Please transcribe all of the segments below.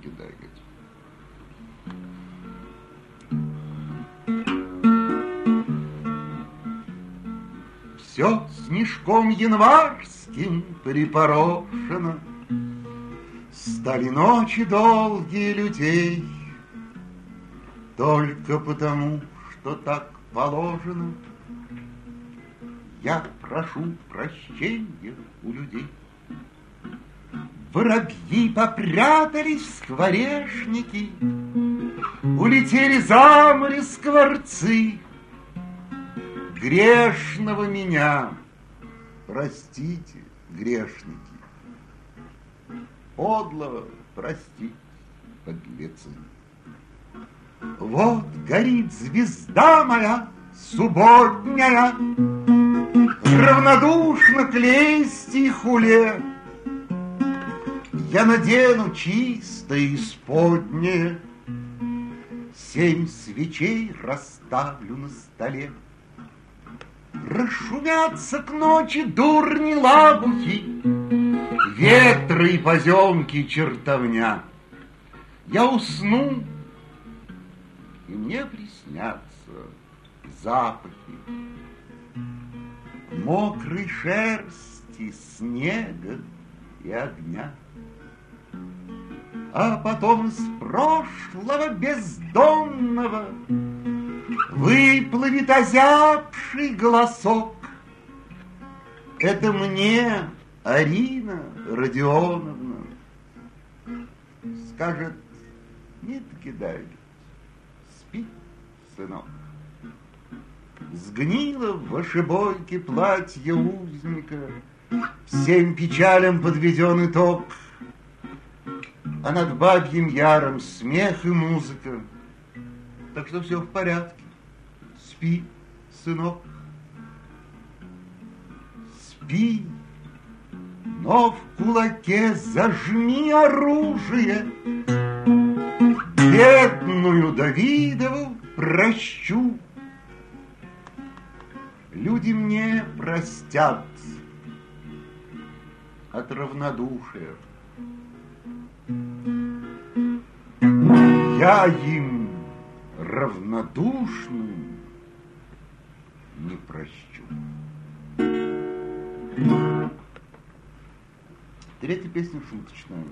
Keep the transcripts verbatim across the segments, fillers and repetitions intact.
Гедегет. Все снежком январским припорошено, стали ночи долгие людей, только потому, что так положено. Я прошу прощения у людей. Воробьи попрятались в скворечники, улетели за море скворцы. Грешного меня простите, грешники, подлого простите, подлецы. Вот горит звезда моя субботняя, равнодушно к лести и хуле. Я надену чистое исподнее, семь свечей расставлю на столе. Расшумятся к ночи дурни лабухи, ветры и поземки чертовня. Я усну, и мне приснятся запахи мокрой шерсти, снега и огня. А потом из прошлого бездонного выплывет озябший голосок. Это мне Арина Родионовна скажет: нет, Гедегет, спи, сынок. Сгнило в ошибойке платье узника, всем печалям подведен итог, а над бабьим яром смех и музыка. Так что все в порядке. Спи, сынок. Спи, но в кулаке зажми оружие. Бедную Давидову прощу. Люди мне простят от равнодушия. Я им равнодушным не прощу. Третья песня шуточная.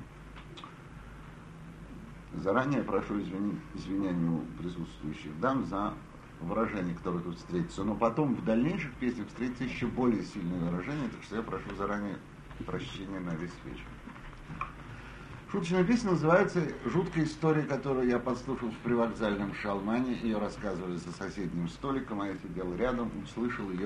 Заранее прошу извини, извинения у присутствующих дам за выражение, которое тут встретится. Но потом в дальнейших песнях встретится еще более сильное выражение, так что я прошу заранее прощения на весь вечер. Шуточная песня называется «Жуткая история», которую я подслушал в привокзальном шалмане. Ее рассказывали за соседним столиком, а я сидел рядом, услышал ее.